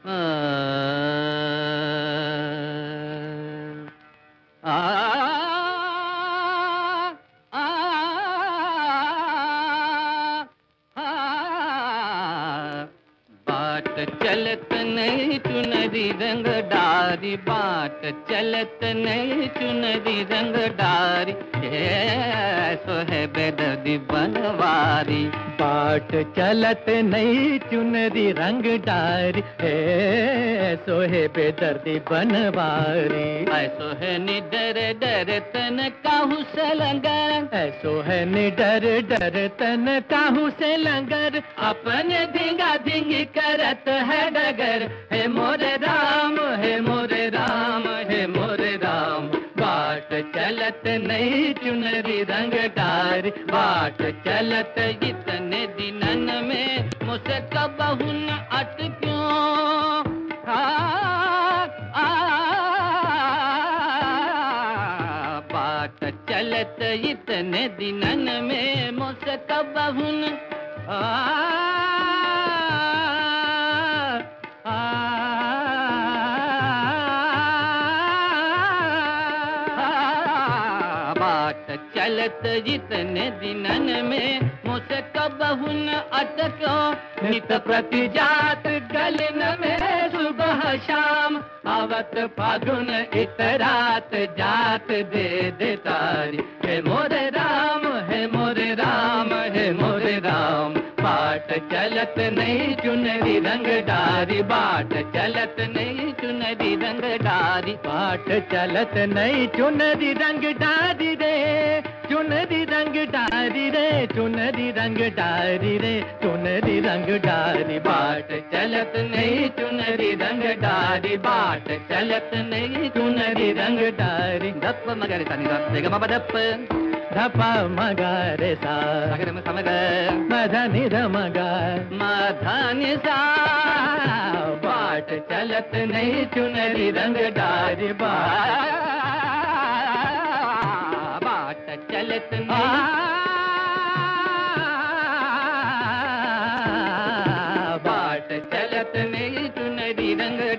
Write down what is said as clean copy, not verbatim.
बाट चलत नहीं चुनरी रंग डारी, बाट चलत नहीं चुनरी रंग डारी, सो है बेदर्दी बनवारी। बाट चलत नहीं चुनरी रंग डारी, सो है बेदर्दी बनवारी। ऐसो है निडर डर तन काहू से लंगर, ऐसो है निडर डर तन काहू से लंगर, अपने धिंगा धिंगी करत है डगर। हे मोरे राम, हे मोरे राम, हे मोरे राम। बाट चलत नहीं चुनरी रंग डारी, बाट चलत इतने दिनन में मुझसे कबहू न अटक्यों। बाट चलत इतने दिनन में मुझसे कबहू न बाट चलत जितने दिनन में मुझसे कबहू न अटको। नित प्रति जात गलन में सुबह शाम, आवत फागुन इतरात जात दे दे तारी। हे मोरे राम, हे मोरे राम, हे मोरे राम। बाट चलत नहीं चुनरी रंग डारी, बाट चलत नहीं चुनरी रंग डारी, बाट चलत नहीं चुनरी रंग डारी रे, चुनरी रंग डारी रे, चुनरी रंग डारी रे, चुनरी रंग डारी। बाट चलत नहीं चुनरी रंग डारी, बाट चलत नहीं चुनरी रंग डारी। धप मगर तनी धप ग म धप, धपा मगारे सा, मगर म समग मधनि धमगा, मधनि सा। बाट चलत नहीं चुनरी रंग डारी, बाट चलत नहीं, बाट चलत नहीं चुनरी रंग